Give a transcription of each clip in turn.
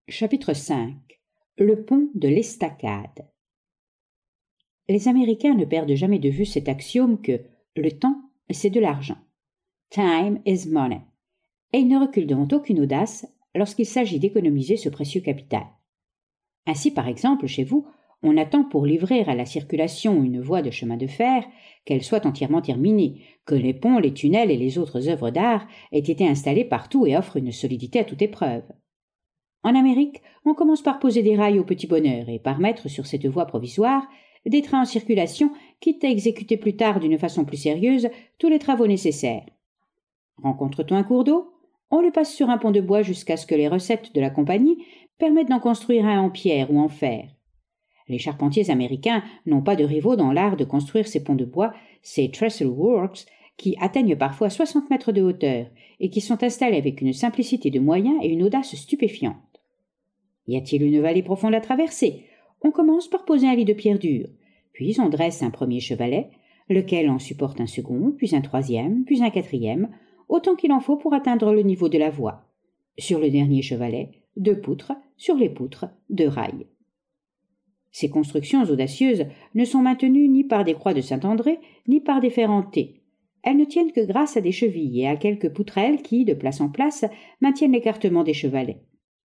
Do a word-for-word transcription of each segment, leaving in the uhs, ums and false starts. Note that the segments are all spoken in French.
Chapitre cinq. Le pont de l'Estacade. Les Américains ne perdent jamais de vue cet axiome que le temps, c'est de l'argent. Time is money. Et ils ne reculent devant aucune audace lorsqu'il s'agit d'économiser ce précieux capital. Ainsi, par exemple, chez vous, on attend pour livrer à la circulation une voie de chemin de fer qu'elle soit entièrement terminée, que les ponts, les tunnels et les autres œuvres d'art aient été installés partout et offrent une solidité à toute épreuve. En Amérique, on commence par poser des rails au petit bonheur et par mettre sur cette voie provisoire des trains en circulation, quitte à exécuter plus tard d'une façon plus sérieuse tous les travaux nécessaires. Rencontre-t-on un cours d'eau? On le passe sur un pont de bois jusqu'à ce que les recettes de la compagnie permettent d'en construire un en pierre ou en fer. Les charpentiers américains n'ont pas de rivaux dans l'art de construire ces ponts de bois, ces trestle works, qui atteignent parfois soixante mètres de hauteur et qui sont installés avec une simplicité de moyens et une audace stupéfiante. Y a-t-il une vallée profonde à traverser? On commence par poser un lit de pierre dure, puis on dresse un premier chevalet, lequel en supporte un second, puis un troisième, puis un quatrième, autant qu'il en faut pour atteindre le niveau de la voie. Sur le dernier chevalet, deux poutres, sur les poutres, deux rails. Ces constructions audacieuses ne sont maintenues ni par des croix de Saint-André, ni par des fers en T. Elles ne tiennent que grâce à des chevilles et à quelques poutrelles qui, de place en place, maintiennent l'écartement des chevalets.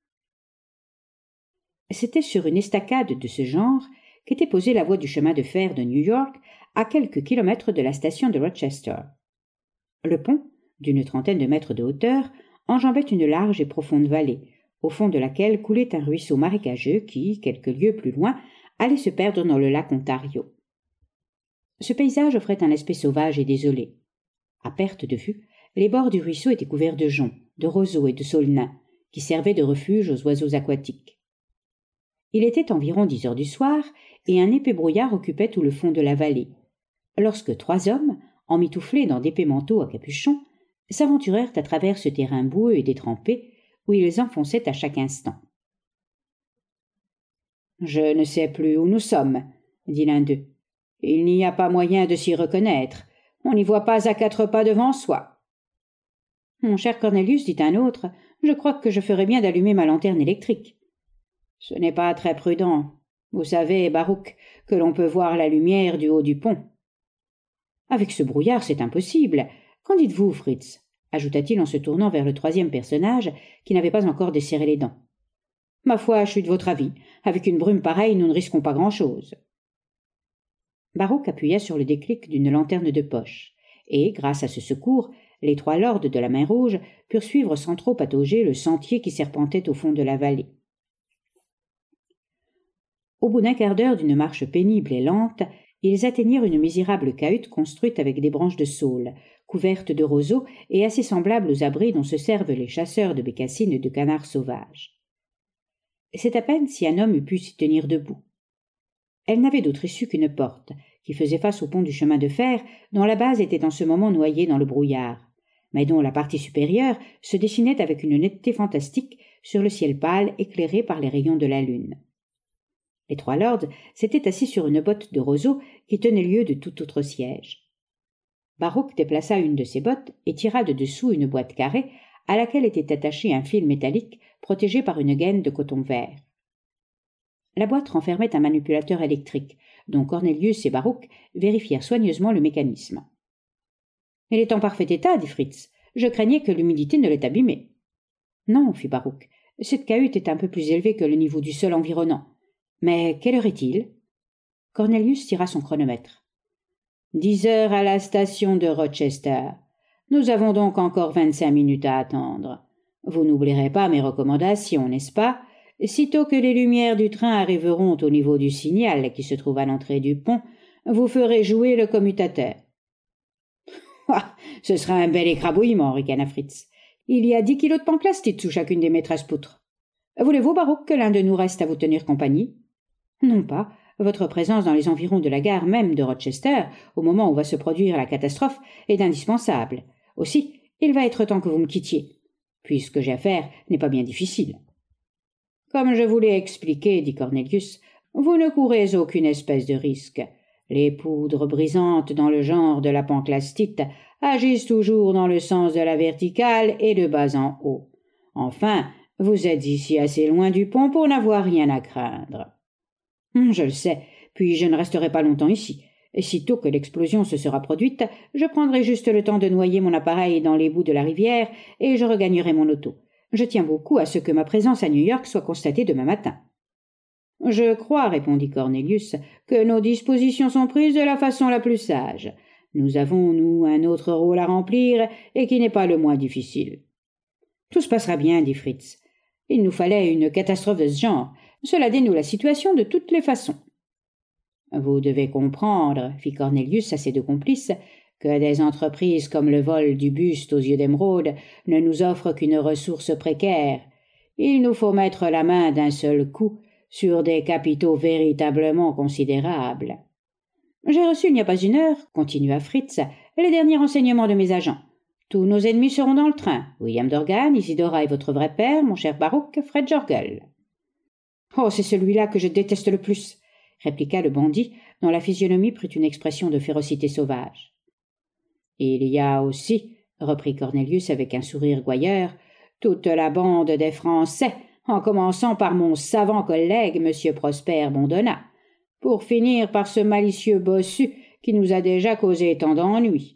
C'était sur une estacade de ce genre qu'était posée la voie du chemin de fer de New York, à quelques kilomètres de la station de Rochester. Le pont, d'une trentaine de mètres de hauteur, enjambait une large et profonde vallée, au fond de laquelle coulait un ruisseau marécageux qui, quelques lieues plus loin, allait se perdre dans le lac Ontario. Ce paysage offrait un aspect sauvage et désolé. À perte de vue, les bords du ruisseau étaient couverts de joncs, de roseaux et de saules nains, qui servaient de refuge aux oiseaux aquatiques. Il était environ dix heures du soir, et un épais brouillard occupait tout le fond de la vallée, lorsque trois hommes, emmitouflés dans d'épais manteaux à capuchon, s'aventurèrent à travers ce terrain boueux et détrempé, où ils enfonçaient à chaque instant. « Je ne sais plus où nous sommes, » dit l'un d'eux. « Il n'y a pas moyen de s'y reconnaître. On n'y voit pas à quatre pas devant soi. »« Mon cher Cornelius, dit un autre, je crois que je ferais bien d'allumer ma lanterne électrique. »« Ce n'est pas très prudent. Vous savez, Baruch, que l'on peut voir la lumière du haut du pont. »« Avec ce brouillard, c'est impossible. Qu'en dites-vous, Fritz ?» ajouta-t-il en se tournant vers le troisième personnage qui n'avait pas encore desserré les dents. « Ma foi, je suis de votre avis. Avec une brume pareille, nous ne risquons pas grand-chose. » Baruch appuya sur le déclic d'une lanterne de poche, et, grâce à ce secours, les trois lords de la main rouge purent suivre sans trop patauger le sentier qui serpentait au fond de la vallée. Au bout d'un quart d'heure d'une marche pénible et lente, ils atteignirent une misérable cahute construite avec des branches de saule, couverte de roseaux et assez semblable aux abris dont se servent les chasseurs de bécassines et de canards sauvages. C'est à peine si un homme eût pu s'y tenir debout. Elle n'avait d'autre issue qu'une porte, qui faisait face au pont du chemin de fer, dont la base était en ce moment noyée dans le brouillard, mais dont la partie supérieure se dessinait avec une netteté fantastique sur le ciel pâle éclairé par les rayons de la lune. Les trois lords s'étaient assis sur une botte de roseaux qui tenait lieu de tout autre siège. Baruch déplaça une de ces bottes et tira de dessous une boîte carrée à laquelle était attaché un fil métallique protégé par une gaine de coton vert. La boîte renfermait un manipulateur électrique, dont Cornelius et Baruch vérifièrent soigneusement le mécanisme. « Il est en parfait état, dit Fritz. Je craignais que l'humidité ne l'ait abîmé. »« Non, fit Baruch. Cette cahute est un peu plus élevée que le niveau du sol environnant. Mais quelle heure est-il » Cornelius tira son chronomètre. « Dix heures à la station de Rochester. Nous avons donc encore vingt-cinq minutes à attendre. Vous n'oublierez pas mes recommandations, n'est-ce pas ? Sitôt que les lumières du train arriveront au niveau du signal qui se trouve à l'entrée du pont, vous ferez jouer le commutateur. »« Ah, ce sera un bel écrabouillement, » ricana Fritz. « Il y a dix kilos de panclastite sous chacune des maîtresses poutres. Voulez-vous, Baruch, que l'un de nous reste à vous tenir compagnie ? » ?»« Non pas. Votre présence dans les environs de la gare même de Rochester, au moment où va se produire la catastrophe, est indispensable. Aussi, il va être temps que vous me quittiez. Puis ce que j'ai à faire n'est pas bien difficile. » « Comme je vous l'ai expliqué, dit Cornelius, vous ne courez aucune espèce de risque. Les poudres brisantes dans le genre de la panclastite agissent toujours dans le sens de la verticale et de bas en haut. Enfin, Vous êtes ici assez loin du pont pour n'avoir rien à craindre. Je le sais, puis je ne resterai pas longtemps ici. Et sitôt que l'explosion se sera produite, je prendrai juste le temps de noyer mon appareil dans les boues de la rivière et je regagnerai mon auto. Je tiens beaucoup à ce que ma présence à New York soit constatée demain matin. Je crois, répondit Cornelius, que nos dispositions sont prises de la façon la plus sage. Nous avons, nous, un autre rôle à remplir et qui n'est pas le moins difficile. Tout se passera bien, dit Fritz. Il nous fallait une catastrophe de ce genre. Cela dénoue la situation de toutes les façons. Vous devez comprendre, fit Cornelius à ses deux complices, que des entreprises comme le vol du buste aux yeux d'émeraude ne nous offrent qu'une ressource précaire. Il nous faut mettre la main d'un seul coup sur des capitaux véritablement considérables. J'ai reçu il n'y a pas une heure, continua Fritz, les derniers renseignements de mes agents. Tous nos ennemis seront dans le train. William Dorgan, Isidora et votre vrai père, mon cher Baruch, Fred Jorgel. Oh, c'est celui-là que je déteste le plus, répliqua le bandit, dont la physionomie prit une expression de férocité sauvage. Il y a aussi, reprit Cornelius avec un sourire gouailleur, toute la bande des Français, en commençant par mon savant collègue, M. Prosper Bondona, pour finir par ce malicieux bossu qui nous a déjà causé tant d'ennuis.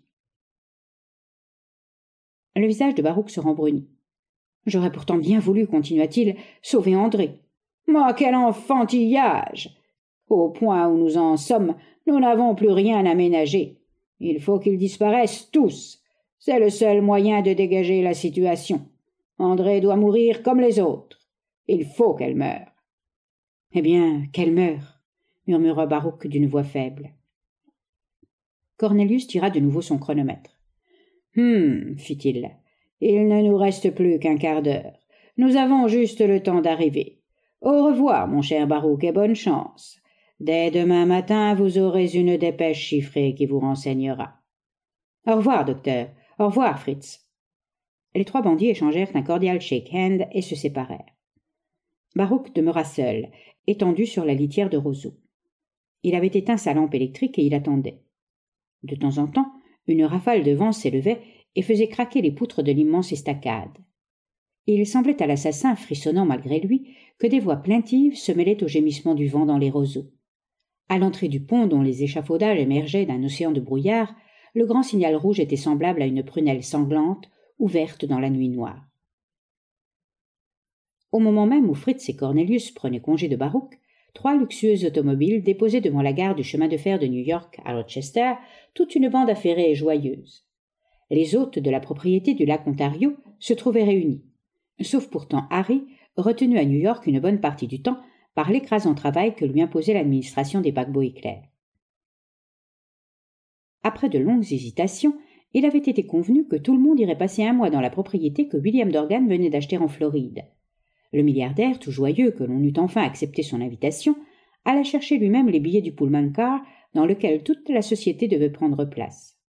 Le visage de Baruch se rembrunit. J'aurais pourtant bien voulu, continua-t-il, sauver André. Mais quel enfantillage! Au point où nous en sommes, nous n'avons plus rien à ménager. Il faut qu'ils disparaissent tous. C'est le seul moyen de dégager la situation. André doit mourir comme les autres. Il faut qu'elle meure. Eh bien, qu'elle meure, murmura Baruch d'une voix faible. Cornelius tira de nouveau son chronomètre. Hum, fit-il, il ne nous reste plus qu'un quart d'heure. Nous avons juste le temps d'arriver. Au revoir, mon cher Baruch, et bonne chance. Dès demain matin, vous aurez une dépêche chiffrée qui vous renseignera. Au revoir, docteur. Au revoir, Fritz. Les trois bandits échangèrent un cordial shake-hand et se séparèrent. Baruch demeura seul, étendu sur la litière de roseaux. Il avait éteint sa lampe électrique et il attendait. De temps en temps, une rafale de vent s'élevait et faisait craquer les poutres de l'immense estacade. Il semblait à l'assassin, frissonnant malgré lui, que des voix plaintives se mêlaient aux gémissements du vent dans les roseaux. À l'entrée du pont, dont les échafaudages émergeaient d'un océan de brouillard, le grand signal rouge était semblable à une prunelle sanglante, ouverte dans la nuit noire. Au moment même où Fritz et Cornelius prenaient congé de Baruch, trois luxueuses automobiles déposaient devant la gare du chemin de fer de New York à Rochester toute une bande affairée et joyeuse. Les hôtes de la propriété du lac Ontario se trouvaient réunis, sauf pourtant Harry, retenu à New York une bonne partie du temps par l'écrasant travail que lui imposait l'administration des paquebots éclairs. Après de longues hésitations, il avait été convenu que tout le monde irait passer un mois dans la propriété que William Dorgan venait d'acheter en Floride. Le milliardaire, tout joyeux que l'on eût enfin accepté son invitation, alla chercher lui-même les billets du Pullman car dans lequel toute la société devait prendre place.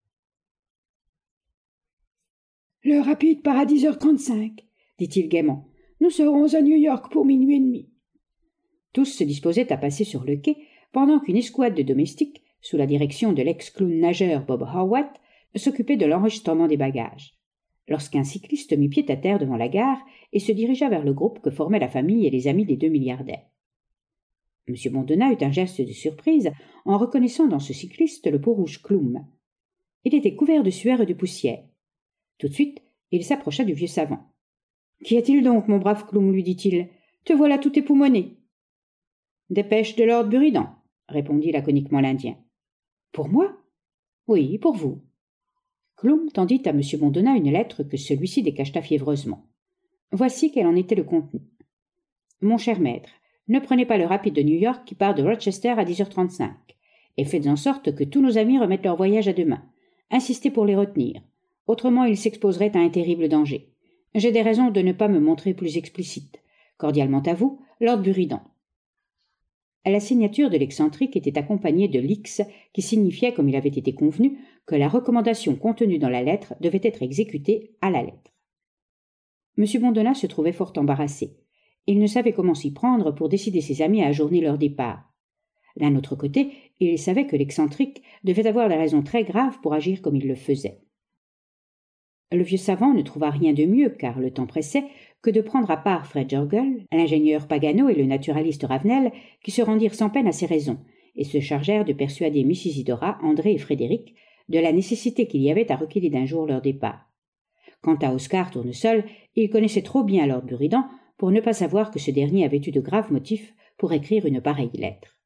« Le rapide part à dix heures trente-cinq, dit-il gaiement. Nous serons à New York pour minuit et demi. Tous se disposaient à passer sur le quai pendant qu'une escouade de domestiques, sous la direction de l'ex-clown nageur Bob Howat, s'occupait de l'enregistrement des bagages. Lorsqu'un cycliste mit pied à terre devant la gare et se dirigea vers le groupe que formaient la famille et les amis des deux milliardaires. M. Bondona eut un geste de surprise en reconnaissant dans ce cycliste le peau-rouge Cloum. Il était couvert de sueur et de poussière. Tout de suite, il s'approcha du vieux savant. « Qu'y a-t-il donc, mon brave Cloum ?» lui dit-il. « Te voilà tout époumoné. »« Dépêche de Lord Buridan, » répondit laconiquement l'Indien. « Pour moi ? » ?»« Oui, pour vous. » Cloum tendit à M. Bondona une lettre que celui-ci décacheta fiévreusement. Voici quel en était le contenu. « Mon cher maître, ne prenez pas le rapide de New York qui part de Rochester à dix heures trente-cinq, et faites en sorte que tous nos amis remettent leur voyage à demain. Insistez pour les retenir. Autrement, ils s'exposeraient à un terrible danger. J'ai des raisons de ne pas me montrer plus explicite. Cordialement à vous, Lord Buridan. » La signature de l'excentrique était accompagnée de l'X qui signifiait, comme il avait été convenu, que la recommandation contenue dans la lettre devait être exécutée à la lettre. M. Bondona se trouvait fort embarrassé. Il ne savait comment s'y prendre pour décider ses amis à ajourner leur départ. D'un autre côté, il savait que l'excentrique devait avoir des raisons très graves pour agir comme il le faisait. Le vieux savant ne trouva rien de mieux, car le temps pressait, que de prendre à part Fred Jorgel, l'ingénieur Pagano et le naturaliste Ravenel, qui se rendirent sans peine à ses raisons, et se chargèrent de persuader Miss Isidora, André et Frédéric de la nécessité qu'il y avait à reculer d'un jour leur départ. Quant à Oscar Tournesol, il connaissait trop bien Lord Buridan pour ne pas savoir que ce dernier avait eu de graves motifs pour écrire une pareille lettre.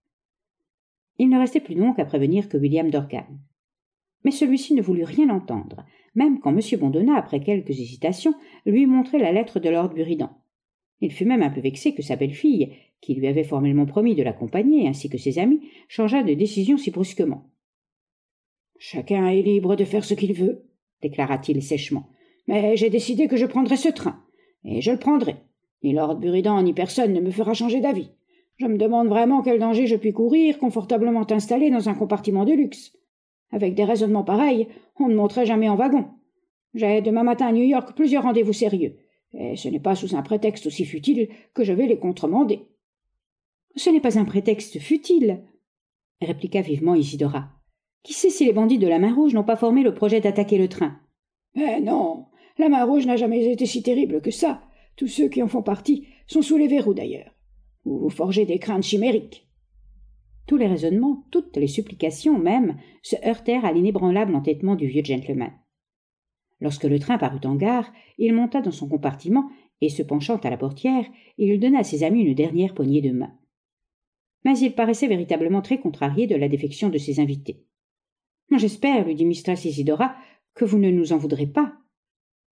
Il ne restait plus donc à prévenir que William Dorgan. Mais celui-ci ne voulut rien entendre, même quand M. Bondona, après quelques hésitations, lui montrait la lettre de Lord Buridan. Il fut même un peu vexé que sa belle-fille, qui lui avait formellement promis de l'accompagner, ainsi que ses amis, changeât de décision si brusquement. « Chacun est libre de faire ce qu'il veut, » déclara-t-il sèchement, « mais j'ai décidé que je prendrais ce train, et je le prendrai. Ni Lord Buridan ni personne ne me fera changer d'avis. Je me demande vraiment quel danger je puis courir confortablement installé dans un compartiment de luxe. Avec des raisonnements pareils, on ne monterait jamais en wagon. J'ai demain matin à New York plusieurs rendez-vous sérieux, et ce n'est pas sous un prétexte aussi futile que je vais les contremander. »« Ce n'est pas un prétexte futile, » répliqua vivement Isidora. « Qui sait si les bandits de la Main Rouge n'ont pas formé le projet d'attaquer le train ?»« Mais non, la Main Rouge n'a jamais été si terrible que ça. Tous ceux qui en font partie sont sous les verrous d'ailleurs. Ou vous forgez des craintes chimériques. » Tous les raisonnements, toutes les supplications même, se heurtèrent à l'inébranlable entêtement du vieux gentleman. Lorsque le train parut en gare, il monta dans son compartiment et, se penchant à la portière, il donna à ses amis une dernière poignée de main. Mais il paraissait véritablement très contrarié de la défection de ses invités. « J'espère, lui dit mistress Isidora, que vous ne nous en voudrez pas. »« Nullement, »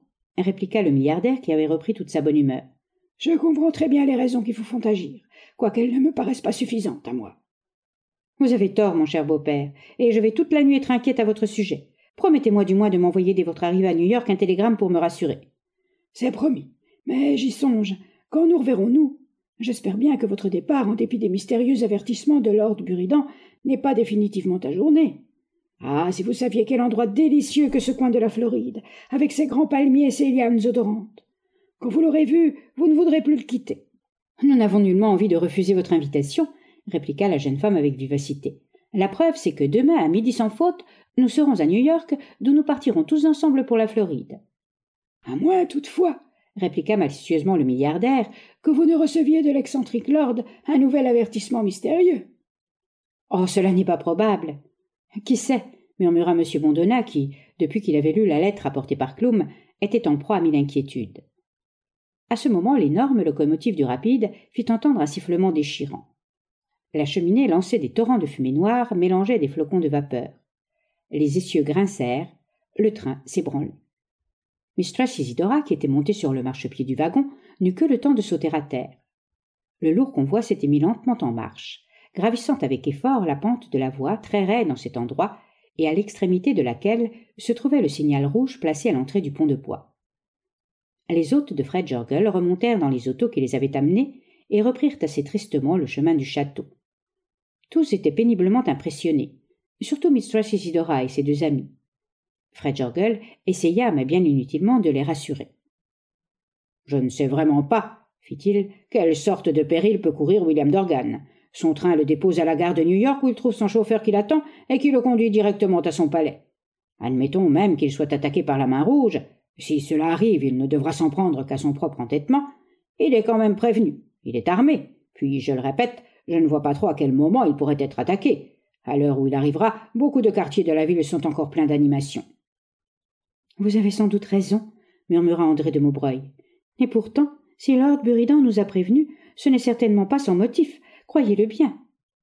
répliqua le milliardaire qui avait repris toute sa bonne humeur. « Je comprends très bien les raisons qui vous font agir, quoiqu'elles ne me paraissent pas suffisantes à moi. »« Vous avez tort, mon cher beau-père, et je vais toute la nuit être inquiète à votre sujet. Promettez-moi du moins de m'envoyer dès votre arrivée à New York un télégramme pour me rassurer. »« C'est promis, mais j'y songe. Quand nous reverrons-nous ? J'espère bien que votre départ, en dépit des mystérieux avertissements de Lord Buridan, n'est pas définitivement ajourné. Ah, si vous saviez quel endroit délicieux que ce coin de la Floride, avec ses grands palmiers et ses lianes odorantes. Quand vous l'aurez vu, vous ne voudrez plus le quitter. »« Nous n'avons nullement envie de refuser votre invitation, » répliqua la jeune femme avec vivacité. « La preuve, c'est que demain, à midi sans faute, nous serons à New York, d'où nous partirons tous ensemble pour la Floride. »« À moins, toutefois, » répliqua malicieusement le milliardaire, « que vous ne receviez de l'excentrique lord un nouvel avertissement mystérieux. »« Oh, cela n'est pas probable. »« Qui sait ?» murmura M. Bondona, qui, depuis qu'il avait lu la lettre apportée par Cloum, était en proie à mille inquiétudes. À ce moment, l'énorme locomotive du rapide fit entendre un sifflement déchirant. La cheminée lançait des torrents de fumée noire mélangés à des flocons de vapeur. Les essieux grincèrent, le train s'ébranla. Mistress Isidora, qui était montée sur le marchepied du wagon, n'eut que le temps de sauter à terre. Le lourd convoi s'était mis lentement en marche, gravissant avec effort la pente de la voie très raide en cet endroit, et à l'extrémité de laquelle se trouvait le signal rouge placé à l'entrée du pont de bois. Les hôtes de Fred Jorgel remontèrent dans les autos qui les avaient amenés et reprirent assez tristement le chemin du château. Tous étaient péniblement impressionnés, surtout Mistress Isidora et ses deux amis. Fred Jorgel essaya, mais bien inutilement, de les rassurer. « Je ne sais vraiment pas, fit-il, quelle sorte de péril peut courir William Dorgan. Son train le dépose à la gare de New York où il trouve son chauffeur qui l'attend et qui le conduit directement à son palais. Admettons même qu'il soit attaqué par la Main Rouge. Si cela arrive, il ne devra s'en prendre qu'à son propre entêtement. Il est quand même prévenu. Il est armé. Puis, je le répète, je ne vois pas trop à quel moment il pourrait être attaqué. À l'heure où il arrivera, beaucoup de quartiers de la ville sont encore pleins d'animation. »« Vous avez sans doute raison, » murmura André de Maubreuil. « Et pourtant, si Lord Buridan nous a prévenus, ce n'est certainement pas sans motif, croyez-le bien. »«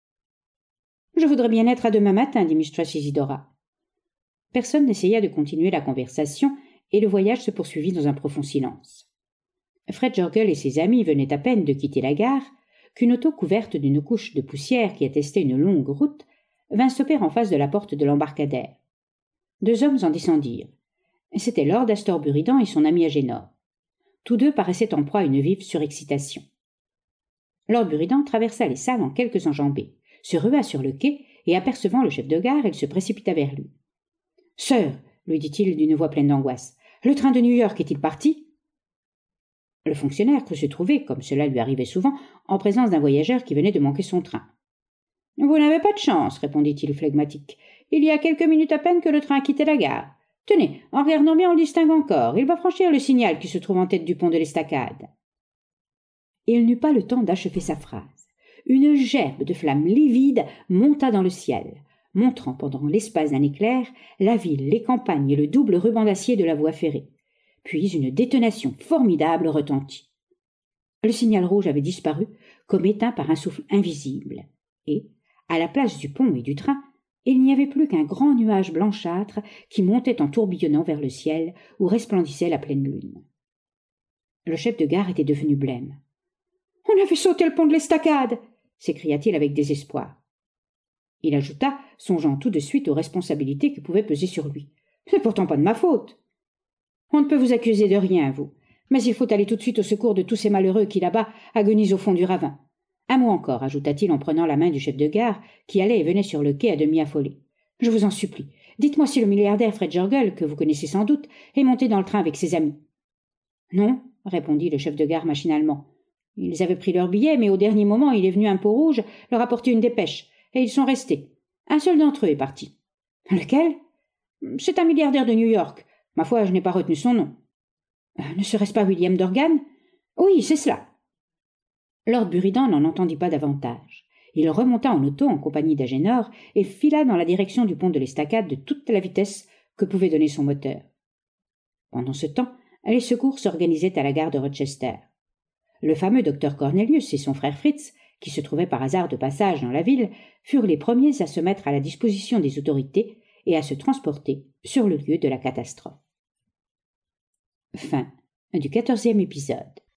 Je voudrais bien être à demain matin, » dit mistress Isidora. Personne n'essaya de continuer la conversation, et le voyage se poursuivit dans un profond silence. Fred Jorgel et ses amis venaient à peine de quitter la gare, qu'une auto couverte d'une couche de poussière qui attestait une longue route vint stopper en face de la porte de l'embarcadère. Deux hommes en descendirent. C'étaient Lord Astor Buridan et son ami Agénor. Tous deux paraissaient en proie à une vive surexcitation. Lord Buridan traversa les salles en quelques enjambées, se rua sur le quai et, apercevant le chef de gare, il se précipita vers lui. « Sir, lui dit-il d'une voix pleine d'angoisse, le train de New York est-il parti ?» Le fonctionnaire crut se trouver, comme cela lui arrivait souvent, en présence d'un voyageur qui venait de manquer son train. « Vous n'avez pas de chance, répondit-il flegmatique. Il y a quelques minutes à peine que le train a quitté la gare. Tenez, en regardant bien, on le distingue encore. Il va franchir le signal qui se trouve en tête du pont de l'Estacade. » Il n'eut pas le temps d'achever sa phrase. Une gerbe de flammes livides monta dans le ciel, montrant pendant l'espace d'un éclair la ville, les campagnes et le double ruban d'acier de la voie ferrée. Puis une détonation formidable retentit. Le signal rouge avait disparu, comme éteint par un souffle invisible, et, à la place du pont et du train, il n'y avait plus qu'un grand nuage blanchâtre qui montait en tourbillonnant vers le ciel où resplendissait la pleine lune. Le chef de gare était devenu blême. « On a fait sauter le pont de l'Estacade !» s'écria-t-il avec désespoir. Il ajouta, songeant tout de suite aux responsabilités qui pouvaient peser sur lui. « Ce n'est pourtant pas de ma faute. »« On ne peut vous accuser de rien, vous. Mais il faut aller tout de suite au secours de tous ces malheureux qui, là-bas, agonisent au fond du ravin. Un mot encore, ajouta-t-il en prenant la main du chef de gare, qui allait et venait sur le quai à demi affolé. Je vous en supplie, dites-moi si le milliardaire Fred Jurgel, que vous connaissez sans doute, est monté dans le train avec ses amis. »« Non, » répondit le chef de gare machinalement. « Ils avaient pris leur billet, mais au dernier moment, il est venu un peau rouge leur apporter une dépêche, et ils sont restés. Un seul d'entre eux est parti. »« Lequel ? » ?»« C'est un milliardaire de New York. Ma foi, je n'ai pas retenu son nom. »« Ne serait-ce pas William Dorgan ? » ?»« Oui, c'est cela. » Lord Buridan n'en entendit pas davantage. Il remonta en auto en compagnie d'Agénor et fila dans la direction du pont de l'Estacade de toute la vitesse que pouvait donner son moteur. Pendant ce temps, les secours s'organisaient à la gare de Rochester. Le fameux docteur Cornelius et son frère Fritz, qui se trouvaient par hasard de passage dans la ville, furent les premiers à se mettre à la disposition des autorités et à se transporter sur le lieu de la catastrophe. Fin du quatorzième épisode.